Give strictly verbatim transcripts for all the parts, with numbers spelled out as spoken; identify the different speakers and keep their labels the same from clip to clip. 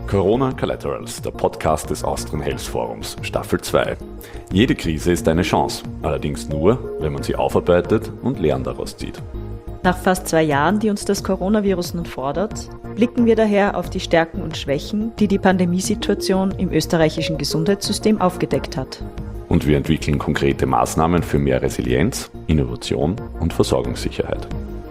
Speaker 1: Corona Collaterals, der Podcast des Austrian Health Forums, Staffel zwei. Jede Krise ist eine Chance, allerdings nur, wenn man sie aufarbeitet und Lehren daraus zieht.
Speaker 2: Nach fast zwei Jahren, die uns das Coronavirus nun fordert, blicken wir daher auf die Stärken und Schwächen, die die Pandemiesituation im österreichischen Gesundheitssystem aufgedeckt hat.
Speaker 1: Und wir entwickeln konkrete Maßnahmen für mehr Resilienz, Innovation und Versorgungssicherheit.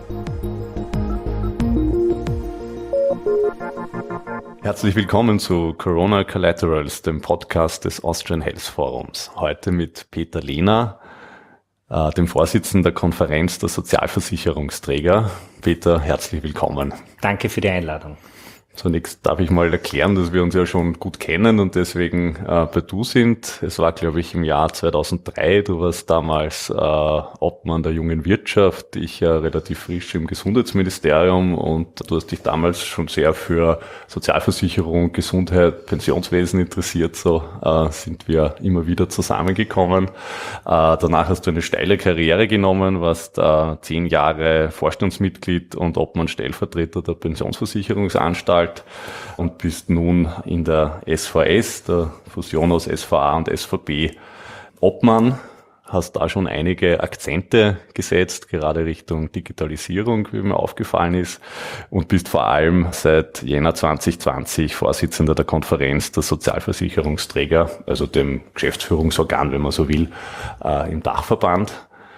Speaker 1: Herzlich willkommen zu Corona Collaterals, dem Podcast des Austrian Health Forums. Heute mit Peter Lehner, äh, dem Vorsitzenden der Konferenz der Sozialversicherungsträger. Peter, herzlich willkommen.
Speaker 3: Danke für die Einladung.
Speaker 1: Zunächst darf ich mal erklären, dass wir uns ja schon gut kennen und deswegen äh, bei Du sind. Es war, glaube ich, im Jahr zweitausenddrei. Du warst damals äh, Obmann der jungen Wirtschaft, ich ja relativ frisch im Gesundheitsministerium und du hast dich damals schon sehr für Sozialversicherung, Gesundheit, Pensionswesen interessiert. So äh, sind wir immer wieder zusammengekommen. Äh, danach hast du eine steile Karriere genommen, warst äh, zehn Jahre Vorstandsmitglied und Obmann-Stellvertreter der Pensionsversicherungsanstalt und bist nun in der S V S, der Fusion aus S V A und S V B, Obmann. Hast da schon einige Akzente gesetzt, gerade Richtung Digitalisierung, wie mir aufgefallen ist, und bist vor allem seit Jänner zwanzig zwanzig Vorsitzender der Konferenz der Sozialversicherungsträger, also dem Geschäftsführungsorgan, wenn man so will, äh, im Dachverband.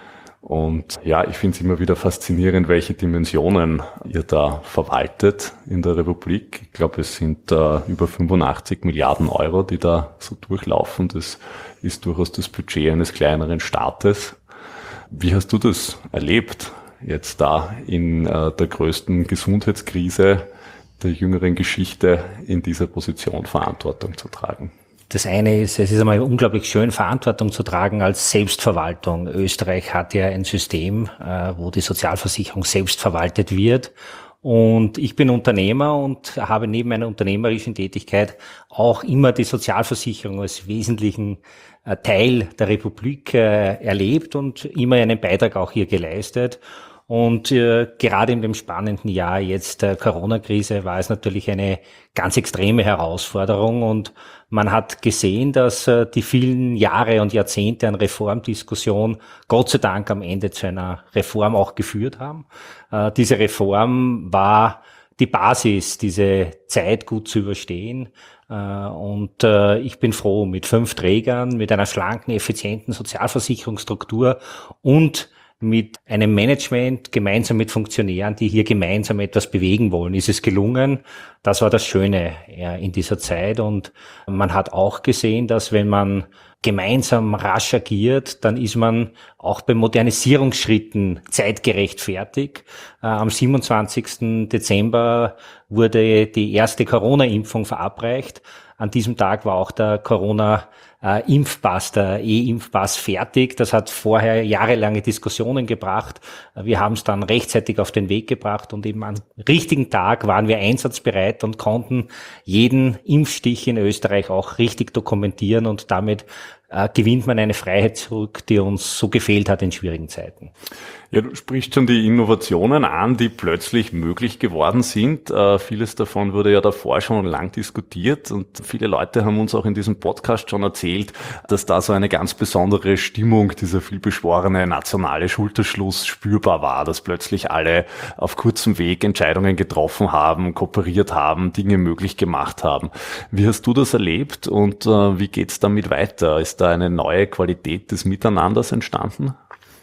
Speaker 1: Und ja, ich finde es immer wieder faszinierend, welche Dimensionen ihr da verwaltet in der Republik. Ich glaube, es sind äh, über fünfundachtzig Milliarden Euro, die da so durchlaufen. Das ist durchaus das Budget eines kleineren Staates. Wie hast du das erlebt, jetzt da in äh, der größten Gesundheitskrise der jüngeren Geschichte in dieser Position Verantwortung zu tragen?
Speaker 3: Das eine ist, es ist einmal unglaublich schön, Verantwortung zu tragen als Selbstverwaltung. Österreich hat ja ein System, wo die Sozialversicherung selbst verwaltet wird. Und ich bin Unternehmer und habe neben meiner unternehmerischen Tätigkeit auch immer die Sozialversicherung als wesentlichen Teil der Republik erlebt und immer einen Beitrag auch hier geleistet. Und äh, gerade in dem spannenden Jahr jetzt der Corona-Krise war es natürlich eine ganz extreme Herausforderung und man hat gesehen, dass äh, die vielen Jahre und Jahrzehnte an Reformdiskussion Gott sei Dank am Ende zu einer Reform auch geführt haben. Äh, diese Reform war die Basis, diese Zeit gut zu überstehen. Äh, und äh, ich bin froh, mit fünf Trägern, mit einer schlanken, effizienten Sozialversicherungsstruktur und mit einem Management, gemeinsam mit Funktionären, die hier gemeinsam etwas bewegen wollen, ist es gelungen. Das war das Schöne ja, in dieser Zeit. Und man hat auch gesehen, dass wenn man gemeinsam rasch agiert, dann ist man auch bei Modernisierungsschritten zeitgerecht fertig. Äh, am siebenundzwanzigsten Dezember wurde die erste Corona-Impfung verabreicht. An diesem Tag war auch der Corona Äh, Impfpass, der E-Impfpass fertig. Das hat vorher jahrelange Diskussionen gebracht. Wir haben es dann rechtzeitig auf den Weg gebracht und eben am richtigen Tag waren wir einsatzbereit und konnten jeden Impfstich in Österreich auch richtig dokumentieren und damit äh, gewinnt man eine Freiheit zurück, die uns so gefehlt hat in schwierigen Zeiten.
Speaker 1: Ja, du sprichst schon die Innovationen an, die plötzlich möglich geworden sind. Äh, vieles davon wurde ja davor schon lang diskutiert und viele Leute haben uns auch in diesem Podcast schon erzählt, dass da so eine ganz besondere Stimmung, dieser vielbeschworene nationale Schulterschluss spürbar war, dass plötzlich alle auf kurzem Weg Entscheidungen getroffen haben, kooperiert haben, Dinge möglich gemacht haben. Wie hast du das erlebt und äh, wie geht's damit weiter? Ist da eine neue Qualität des Miteinanders entstanden?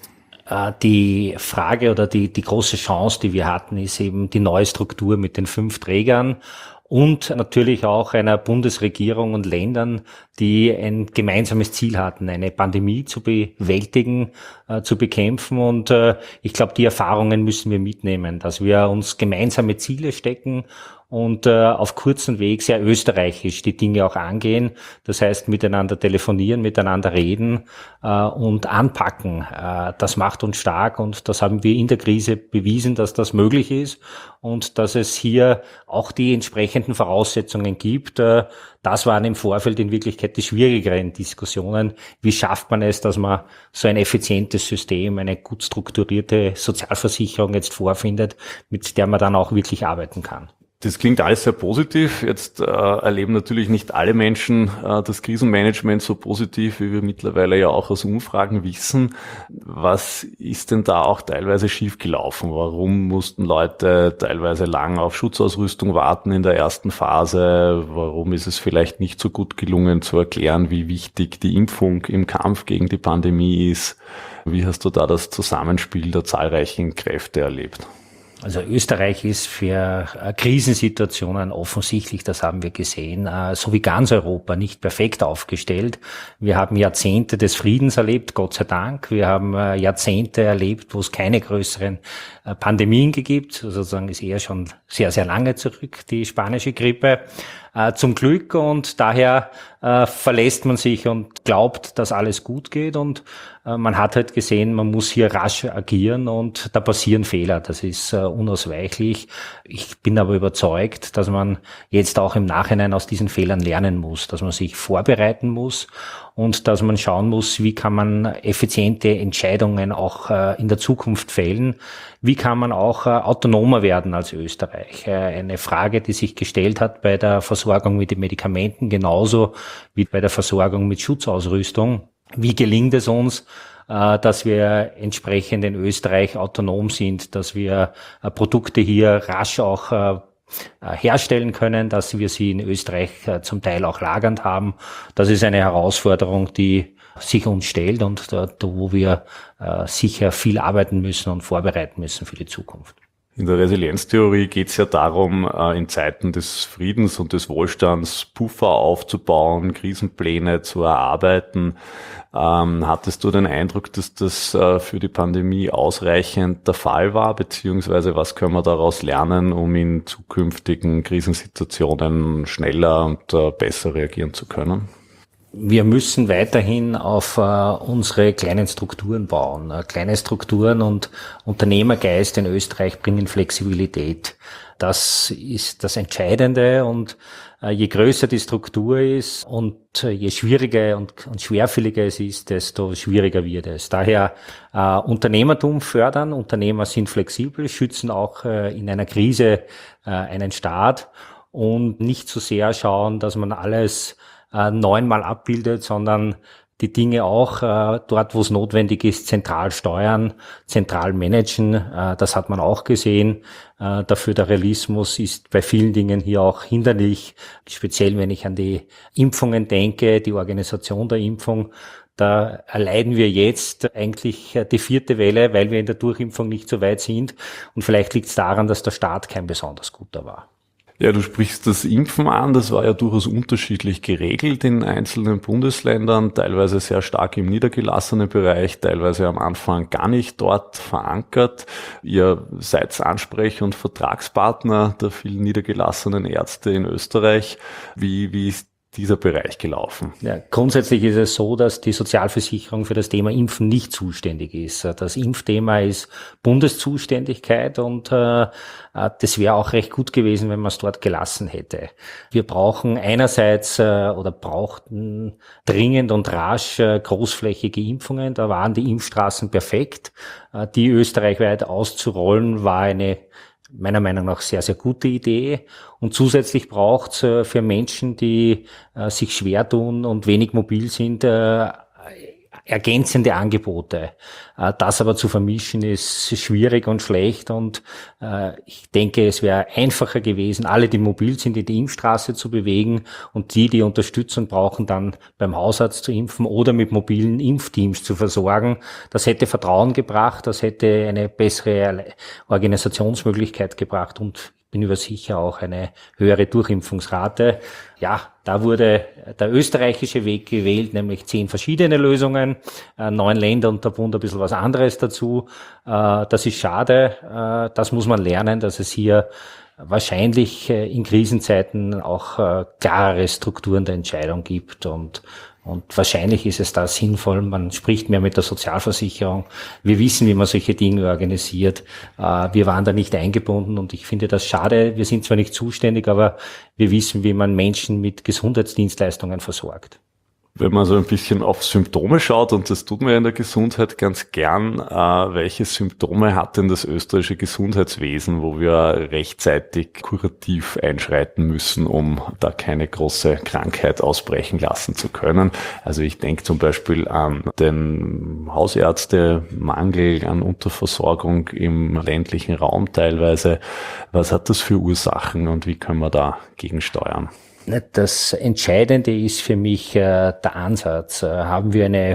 Speaker 3: Die Frage oder die, die große Chance, die wir hatten, ist eben die neue Struktur mit den fünf Trägern und natürlich auch einer Bundesregierung und Ländern, die ein gemeinsames Ziel hatten, eine Pandemie zu bewältigen, äh, zu bekämpfen. Und äh, ich glaube, die Erfahrungen müssen wir mitnehmen, dass wir uns gemeinsame Ziele stecken und äh, auf kurzem Weg sehr österreichisch die Dinge auch angehen. Das heißt, miteinander telefonieren, miteinander reden äh, und anpacken. Äh, das macht uns stark und das haben wir in der Krise bewiesen, dass das möglich ist und dass es hier auch die entsprechenden Voraussetzungen gibt. Äh, das waren im Vorfeld in Wirklichkeit die schwierigeren Diskussionen. Wie schafft man es, dass man so ein effizientes System, eine gut strukturierte Sozialversicherung jetzt vorfindet, mit der man dann auch wirklich arbeiten kann?
Speaker 1: Das klingt alles sehr positiv. Jetzt äh, erleben natürlich nicht alle Menschen äh, das Krisenmanagement so positiv, wie wir mittlerweile ja auch aus Umfragen wissen. Was ist denn da auch teilweise schiefgelaufen? Warum mussten Leute teilweise lang auf Schutzausrüstung warten in der ersten Phase? Warum ist es vielleicht nicht so gut gelungen zu erklären, wie wichtig die Impfung im Kampf gegen die Pandemie ist? Wie hast du da das Zusammenspiel der zahlreichen Kräfte erlebt?
Speaker 3: Also Österreich ist für Krisensituationen offensichtlich, das haben wir gesehen, so wie ganz Europa nicht perfekt aufgestellt. Wir haben Jahrzehnte des Friedens erlebt, Gott sei Dank. Wir haben Jahrzehnte erlebt, wo es keine größeren Pandemien gibt. Sozusagen ist eher schon sehr, sehr lange zurück, die spanische Grippe. Zum Glück, und daher äh, verlässt man sich und glaubt, dass alles gut geht, und äh, man hat halt gesehen, man muss hier rasch agieren, und da passieren Fehler. Das ist äh, unausweichlich. Ich bin aber überzeugt, dass man jetzt auch im Nachhinein aus diesen Fehlern lernen muss, dass man sich vorbereiten muss und dass man schauen muss, wie kann man effiziente Entscheidungen auch äh, in der Zukunft fällen. Wie kann man auch äh, autonomer werden als Österreich? Äh, eine Frage, die sich gestellt hat bei der Versorgung mit den Medikamenten, genauso wie bei der Versorgung mit Schutzausrüstung. Wie gelingt es uns, äh, dass wir entsprechend in Österreich autonom sind, dass wir äh, Produkte hier rasch auch äh, herstellen können, dass wir sie in Österreich äh, zum Teil auch lagernd haben? Das ist eine Herausforderung, die sich uns stellt, und da, da wo wir äh, sicher viel arbeiten müssen und vorbereiten müssen für die Zukunft.
Speaker 1: In der Resilienztheorie geht es ja darum, äh, in Zeiten des Friedens und des Wohlstands Puffer aufzubauen, Krisenpläne zu erarbeiten. Ähm, hattest du den Eindruck, dass das äh, für die Pandemie ausreichend der Fall war, beziehungsweise was können wir daraus lernen, um in zukünftigen Krisensituationen schneller und äh, besser reagieren zu können?
Speaker 3: Wir müssen weiterhin auf äh, unsere kleinen Strukturen bauen. Äh, kleine Strukturen und Unternehmergeist in Österreich bringen Flexibilität. Das ist das Entscheidende, und äh, je größer die Struktur ist und äh, je schwieriger und, und schwerfälliger es ist, desto schwieriger wird es. Daher äh, Unternehmertum fördern. Unternehmer sind flexibel, schützen auch äh, in einer Krise äh, einen Staat, und nicht so sehr schauen, dass man alles äh, neunmal abbildet, sondern die Dinge auch äh, dort, wo es notwendig ist, zentral steuern, zentral managen. Äh, das hat man auch gesehen. Äh, der Föderalismus ist bei vielen Dingen hier auch hinderlich, speziell wenn ich an die Impfungen denke, die Organisation der Impfung. Da erleiden wir jetzt eigentlich die vierte Welle, weil wir in der Durchimpfung nicht so weit sind. Und vielleicht liegt es daran, dass der Staat kein besonders guter war.
Speaker 1: Ja, du sprichst das Impfen an. Das war ja durchaus unterschiedlich geregelt in einzelnen Bundesländern, teilweise sehr stark im niedergelassenen Bereich, teilweise am Anfang gar nicht dort verankert. Ihr seid Ansprech- und Vertragspartner der vielen niedergelassenen Ärzte in Österreich. Wie, wie ist dieser Bereich gelaufen? Ja,
Speaker 3: grundsätzlich ist es so, dass die Sozialversicherung für das Thema Impfen nicht zuständig ist. Das Impfthema ist Bundeszuständigkeit, und äh, das wäre auch recht gut gewesen, wenn man es dort gelassen hätte. Wir brauchen einerseits äh, oder brauchten dringend und rasch äh, großflächige Impfungen. Da waren die Impfstraßen perfekt. Äh, die österreichweit auszurollen war eine meiner Meinung nach sehr, sehr gute Idee. Und zusätzlich braucht es äh, für Menschen, die äh, sich schwer tun und wenig mobil sind, äh, ergänzende Angebote. Äh, das aber zu vermischen ist schwierig und schlecht, und äh, ich denke, es wäre einfacher gewesen, alle, die mobil sind, in die Impfstraße zu bewegen, und die, die Unterstützung brauchen, dann beim Hausarzt zu impfen oder mit mobilen Impfteams zu versorgen. Das hätte Vertrauen gebracht, das hätte eine bessere Organisationsmöglichkeit gebracht, und bin über sicher auch eine höhere Durchimpfungsrate. Ja, da wurde der österreichische Weg gewählt, nämlich zehn verschiedene Lösungen, äh, neun Länder und der Bund ein bisschen was anderes dazu. Äh, das ist schade. Äh, das muss man lernen, dass es hier wahrscheinlich äh, in Krisenzeiten auch äh, klarere Strukturen der Entscheidung gibt, und Und wahrscheinlich ist es da sinnvoll, man spricht mehr mit der Sozialversicherung. Wir wissen, wie man solche Dinge organisiert. Wir waren da nicht eingebunden, und ich finde das schade. Wir sind zwar nicht zuständig, aber wir wissen, wie man Menschen mit Gesundheitsdienstleistungen versorgt.
Speaker 1: Wenn man so ein bisschen auf Symptome schaut, und das tut man ja in der Gesundheit ganz gern, äh, welche Symptome hat denn das österreichische Gesundheitswesen, wo wir rechtzeitig kurativ einschreiten müssen, um da keine große Krankheit ausbrechen lassen zu können? Also ich denke zum Beispiel an den Hausärztemangel, an Unterversorgung im ländlichen Raum teilweise. Was hat das für Ursachen und wie können wir da gegensteuern?
Speaker 3: Das Entscheidende ist für mich äh, der Ansatz. Äh, haben wir eine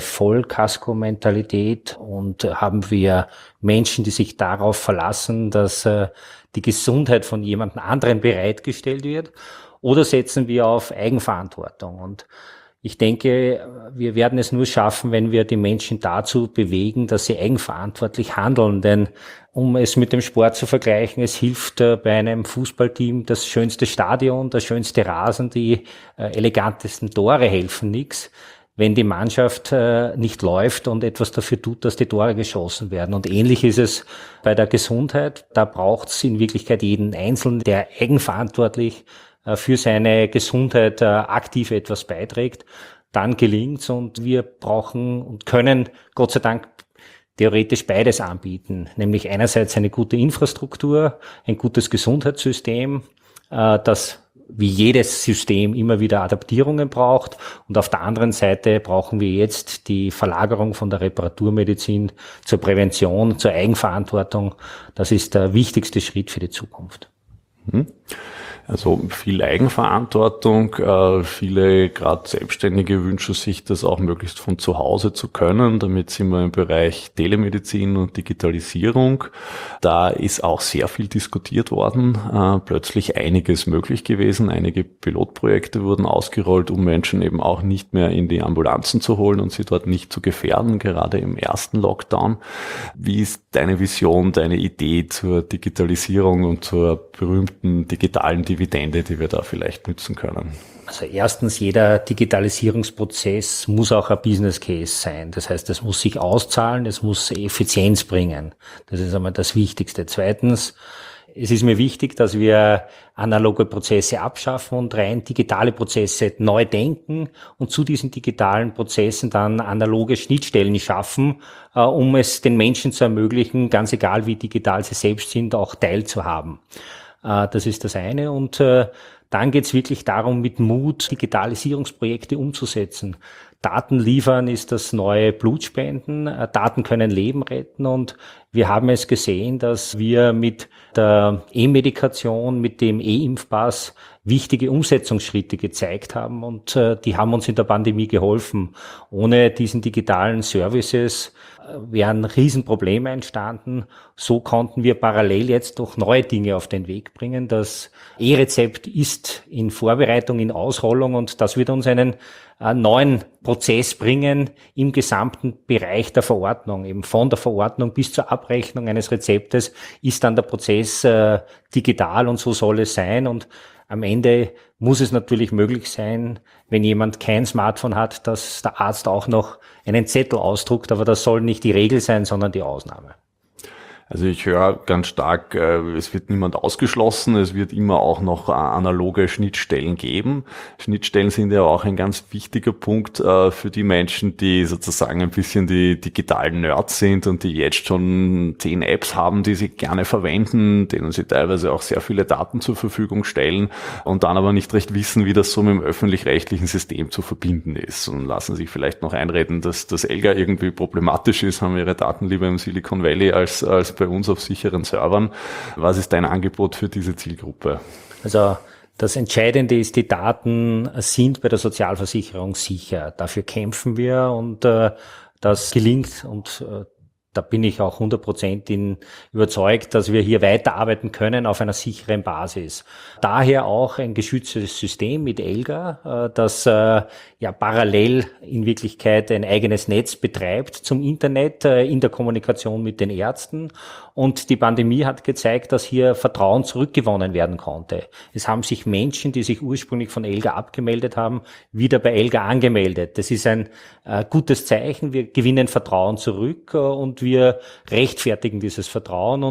Speaker 3: Vollkasko-Mentalität und äh, haben wir Menschen, die sich darauf verlassen, dass äh, die Gesundheit von jemand anderem bereitgestellt wird, oder setzen wir auf Eigenverantwortung? Und ich denke, wir werden es nur schaffen, wenn wir die Menschen dazu bewegen, dass sie eigenverantwortlich handeln. Denn um es mit dem Sport zu vergleichen, es hilft äh, bei einem Fußballteam das schönste Stadion, der schönste Rasen, die äh, elegantesten Tore helfen nichts, wenn die Mannschaft äh, nicht läuft und etwas dafür tut, dass die Tore geschossen werden. Und ähnlich ist es bei der Gesundheit. Da braucht es in Wirklichkeit jeden Einzelnen, der eigenverantwortlich äh, für seine Gesundheit äh, aktiv etwas beiträgt. Dann gelingt's, und wir brauchen und können Gott sei Dank theoretisch beides anbieten, nämlich einerseits eine gute Infrastruktur, ein gutes Gesundheitssystem, äh, das wie jedes System immer wieder Adaptierungen braucht, und auf der anderen Seite brauchen wir jetzt die Verlagerung von der Reparaturmedizin zur Prävention, zur Eigenverantwortung. Das ist der wichtigste Schritt für die Zukunft.
Speaker 1: Mhm. Also viel Eigenverantwortung. Äh, viele, gerade Selbstständige, wünschen sich, das auch möglichst von zu Hause zu können. Damit sind wir im Bereich Telemedizin und Digitalisierung. Da ist auch sehr viel diskutiert worden. Äh, plötzlich einiges möglich gewesen. Einige Pilotprojekte wurden ausgerollt, um Menschen eben auch nicht mehr in die Ambulanzen zu holen und sie dort nicht zu gefährden, gerade im ersten Lockdown. Wie ist deine Vision, deine Idee zur Digitalisierung und zur berühmten digitalen Dividende, die wir da vielleicht nützen können?
Speaker 3: Also erstens, jeder Digitalisierungsprozess muss auch ein Business Case sein. Das heißt, es muss sich auszahlen, es muss Effizienz bringen. Das ist einmal das Wichtigste. Zweitens, es ist mir wichtig, dass wir analoge Prozesse abschaffen und rein digitale Prozesse neu denken und zu diesen digitalen Prozessen dann analoge Schnittstellen schaffen, äh, um es den Menschen zu ermöglichen, ganz egal wie digital sie selbst sind, auch teilzuhaben. Äh, das ist das eine. Und äh, dann geht es wirklich darum, mit Mut Digitalisierungsprojekte umzusetzen. Daten liefern ist das neue Blutspenden. Daten können Leben retten, und wir haben es gesehen, dass wir mit der E-Medikation, mit dem E-Impfpass wichtige Umsetzungsschritte gezeigt haben, und äh, die haben uns in der Pandemie geholfen. Ohne diesen digitalen Services wären Riesenprobleme entstanden. So konnten wir parallel jetzt durch neue Dinge auf den Weg bringen. Das E-Rezept ist in Vorbereitung, in Ausrollung, und das wird uns einen äh, neuen Prozess bringen im gesamten Bereich der Verordnung. Eben von der Verordnung bis zur Abrechnung eines Rezeptes ist dann der Prozess äh, digital, und so soll es sein. Und am Ende muss es natürlich möglich sein, wenn jemand kein Smartphone hat, dass der Arzt auch noch einen Zettel ausdruckt, aber das soll nicht die Regel sein, sondern die Ausnahme.
Speaker 1: Also ich höre ganz stark, es wird niemand ausgeschlossen, es wird immer auch noch analoge Schnittstellen geben. Schnittstellen sind ja auch ein ganz wichtiger Punkt für die Menschen, die sozusagen ein bisschen die digitalen Nerds sind und die jetzt schon zehn Apps haben, die sie gerne verwenden, denen sie teilweise auch sehr viele Daten zur Verfügung stellen und dann aber nicht recht wissen, wie das so mit dem öffentlich-rechtlichen System zu verbinden ist, und lassen sich vielleicht noch einreden, dass das ELGA irgendwie problematisch ist, haben ihre Daten lieber im Silicon Valley als, als bei uns auf sicheren Servern. Was ist dein Angebot für diese Zielgruppe?
Speaker 3: Also das Entscheidende ist, die Daten sind bei der Sozialversicherung sicher. Dafür kämpfen wir, und äh, das gelingt, und äh, da bin ich auch hundert Prozent überzeugt, dass wir hier weiterarbeiten können auf einer sicheren Basis. Daher auch ein geschütztes System mit ELGA, das äh, ja parallel in Wirklichkeit ein eigenes Netz betreibt zum Internet äh, in der Kommunikation mit den Ärzten. Und die Pandemie hat gezeigt, dass hier Vertrauen zurückgewonnen werden konnte. Es haben sich Menschen, die sich ursprünglich von ELGA abgemeldet haben, wieder bei ELGA angemeldet. Das ist ein äh, gutes Zeichen. Wir gewinnen Vertrauen zurück, äh, und wir rechtfertigen dieses Vertrauen. Und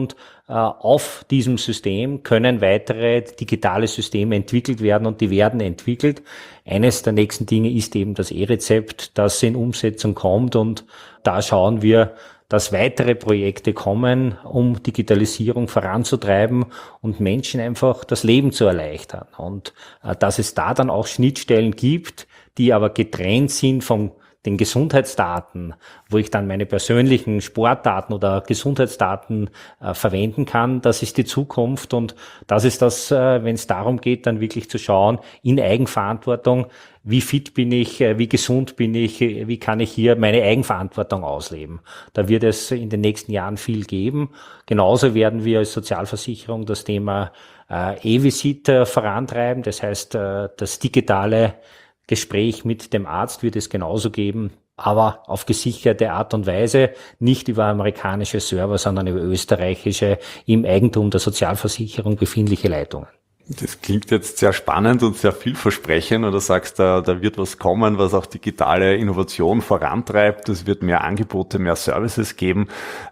Speaker 3: auf diesem System können weitere digitale Systeme entwickelt werden und die werden entwickelt. Eines der nächsten Dinge ist eben das E-Rezept, das in Umsetzung kommt, und da schauen wir, dass weitere Projekte kommen, um Digitalisierung voranzutreiben und Menschen einfach das Leben zu erleichtern. Und äh, dass es da dann auch Schnittstellen gibt, die aber getrennt sind vom den Gesundheitsdaten, wo ich dann meine persönlichen Sportdaten oder Gesundheitsdaten äh, verwenden kann, das ist die Zukunft, und das ist das, äh, wenn es darum geht, dann wirklich zu schauen, in Eigenverantwortung, wie fit bin ich, äh, wie gesund bin ich, äh, wie kann ich hier meine Eigenverantwortung ausleben. Da wird es in den nächsten Jahren viel geben. Genauso werden wir als Sozialversicherung das Thema äh, E-Visit äh, vorantreiben, das heißt, äh, das digitale Gespräch mit dem Arzt wird es genauso geben, aber auf gesicherte Art und Weise, nicht über amerikanische Server, sondern über österreichische, im Eigentum der Sozialversicherung befindliche Leitungen.
Speaker 1: Das klingt jetzt sehr spannend und sehr vielversprechend, oder sagst, da, da wird was kommen, was auch digitale Innovation vorantreibt. Es wird mehr Angebote, mehr Services geben.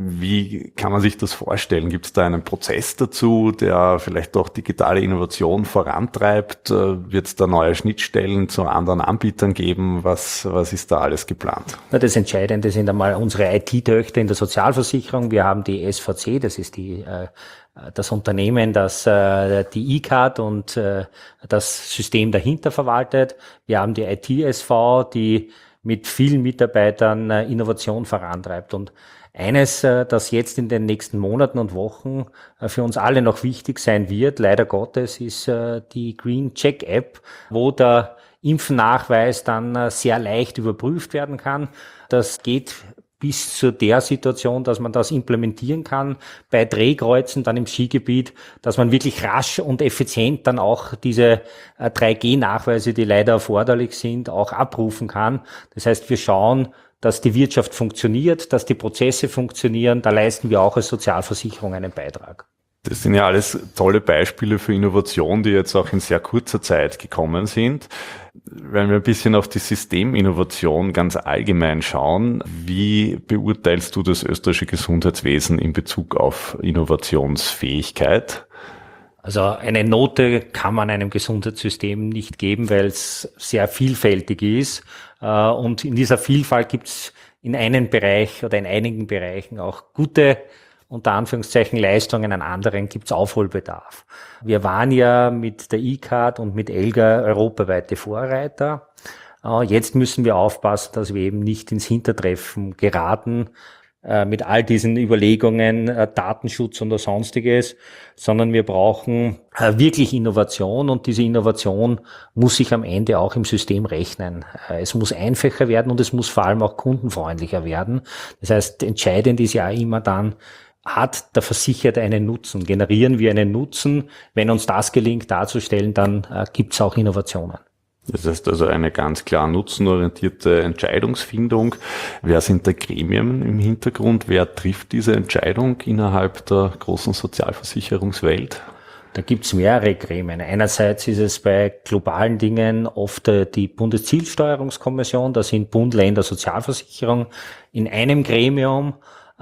Speaker 1: Wie kann man sich das vorstellen? Gibt es da einen Prozess dazu, der vielleicht auch digitale Innovation vorantreibt? Wird es da neue Schnittstellen zu anderen Anbietern geben? Was, was ist da alles geplant?
Speaker 3: Na, das Entscheidende sind einmal unsere I T-Töchter in der Sozialversicherung. Wir haben die S V C, das ist die äh, das Unternehmen, das äh, die E-Card und äh, das System dahinter verwaltet. Wir haben die I T S V, die mit vielen Mitarbeitern äh, Innovation vorantreibt. Und eines, äh, das jetzt in den nächsten Monaten und Wochen äh, für uns alle noch wichtig sein wird, leider Gottes, ist äh, die Green Check App, wo der Impfnachweis dann äh, sehr leicht überprüft werden kann. Das geht bis zu der Situation, dass man das implementieren kann bei Drehkreuzen dann im Skigebiet, dass man wirklich rasch und effizient dann auch diese drei G Nachweise, die leider erforderlich sind, auch abrufen kann. Das heißt, wir schauen, dass die Wirtschaft funktioniert, dass die Prozesse funktionieren. Da leisten wir auch als Sozialversicherung einen Beitrag.
Speaker 1: Das sind ja alles tolle Beispiele für Innovation, die jetzt auch in sehr kurzer Zeit gekommen sind. Wenn wir ein bisschen auf die Systeminnovation ganz allgemein schauen, wie beurteilst du das österreichische Gesundheitswesen in Bezug auf Innovationsfähigkeit?
Speaker 3: Also eine Note kann man einem Gesundheitssystem nicht geben, weil es sehr vielfältig ist. Und in dieser Vielfalt gibt es in einem Bereich oder in einigen Bereichen auch gute, unter Anführungszeichen, Leistungen, an anderen gibt's Aufholbedarf. Wir waren ja mit der E-Card und mit ELGA europaweite Vorreiter. Jetzt müssen wir aufpassen, dass wir eben nicht ins Hintertreffen geraten mit all diesen Überlegungen, Datenschutz und sonstiges, sondern wir brauchen wirklich Innovation, und diese Innovation muss sich am Ende auch im System rechnen. Es muss einfacher werden und es muss vor allem auch kundenfreundlicher werden. Das heißt, entscheidend ist ja immer dann, hat der Versicherte einen Nutzen? Generieren wir einen Nutzen? Wenn uns das gelingt darzustellen, dann äh, gibt es auch Innovationen.
Speaker 1: Das heißt also eine ganz klar nutzenorientierte Entscheidungsfindung. Wer sind da Gremien im Hintergrund? Wer trifft diese Entscheidung innerhalb der großen Sozialversicherungswelt?
Speaker 3: Da gibt's mehrere Gremien. Einerseits ist es bei globalen Dingen oft die Bundeszielsteuerungskommission, da sind Bund, Länder, Sozialversicherung in einem Gremium.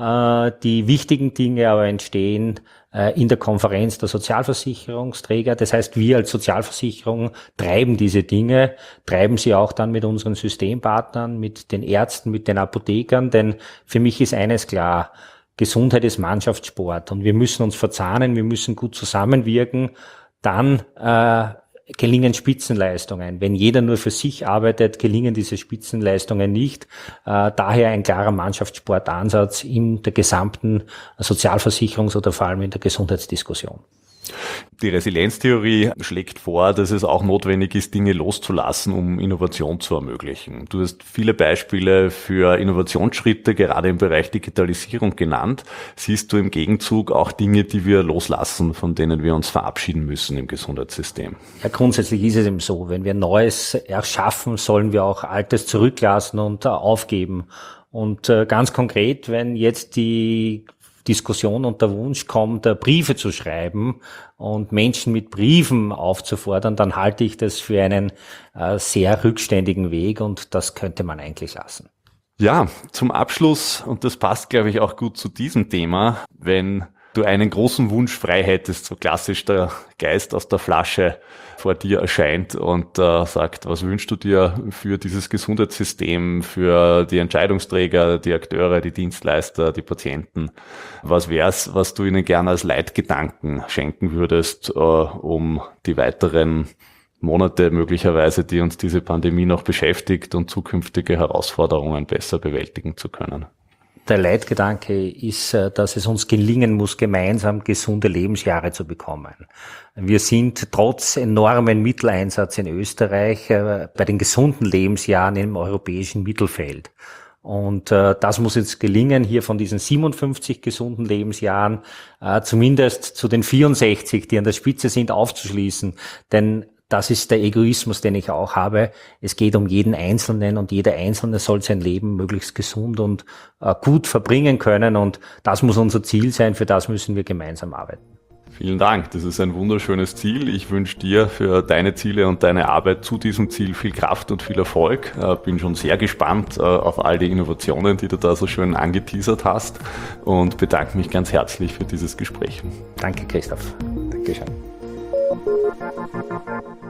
Speaker 3: Die wichtigen Dinge aber entstehen in der Konferenz der Sozialversicherungsträger. Das heißt, wir als Sozialversicherung treiben diese Dinge, treiben sie auch dann mit unseren Systempartnern, mit den Ärzten, mit den Apothekern. Denn für mich ist eines klar: Gesundheit ist Mannschaftssport, und wir müssen uns verzahnen, wir müssen gut zusammenwirken. Dann äh, gelingen Spitzenleistungen. Wenn jeder nur für sich arbeitet, gelingen diese Spitzenleistungen nicht. Äh, daher ein klarer Mannschaftssportansatz in der gesamten Sozialversicherungs- oder vor allem in der Gesundheitsdiskussion.
Speaker 1: Die Resilienztheorie schlägt vor, dass es auch notwendig ist, Dinge loszulassen, um Innovation zu ermöglichen. Du hast viele Beispiele für Innovationsschritte, gerade im Bereich Digitalisierung, genannt. Siehst du im Gegenzug auch Dinge, die wir loslassen, von denen wir uns verabschieden müssen im Gesundheitssystem?
Speaker 3: Ja, grundsätzlich ist es eben so, wenn wir Neues erschaffen, sollen wir auch Altes zurücklassen und äh, aufgeben. Und äh, ganz konkret, wenn jetzt die Diskussion und der Wunsch kommt, Briefe zu schreiben und Menschen mit Briefen aufzufordern, dann halte ich das für einen äh, sehr rückständigen Weg, und das könnte man eigentlich lassen.
Speaker 1: Ja, zum Abschluss, und das passt, glaube ich, auch gut zu diesem Thema, wenn du einen großen Wunsch frei hättest, so klassisch der Geist aus der Flasche vor dir erscheint und äh, sagt, was wünschst du dir für dieses Gesundheitssystem, für die Entscheidungsträger, die Akteure, die Dienstleister, die Patienten? Was wär's, was du ihnen gerne als Leitgedanken schenken würdest, äh, um die weiteren Monate möglicherweise, die uns diese Pandemie noch beschäftigt und zukünftige Herausforderungen besser bewältigen zu können?
Speaker 3: Der Leitgedanke ist, dass es uns gelingen muss, gemeinsam gesunde Lebensjahre zu bekommen. Wir sind trotz enormen Mitteleinsatz in Österreich bei den gesunden Lebensjahren im europäischen Mittelfeld. Und äh, das muss jetzt gelingen, hier von diesen siebenundfünfzig gesunden Lebensjahren äh, zumindest zu den vierundsechzig, die an der Spitze sind, aufzuschließen. Denn das ist der Egoismus, den ich auch habe. Es geht um jeden Einzelnen und jeder Einzelne soll sein Leben möglichst gesund und äh, gut verbringen können. Und das muss unser Ziel sein. Für das müssen wir gemeinsam arbeiten.
Speaker 1: Vielen Dank. Das ist ein wunderschönes Ziel. Ich wünsche dir für deine Ziele und deine Arbeit zu diesem Ziel viel Kraft und viel Erfolg. Äh, bin schon sehr gespannt äh, auf all die Innovationen, die du da so schön angeteasert hast und bedanke mich ganz herzlich für dieses Gespräch.
Speaker 3: Danke, Christoph. Dankeschön.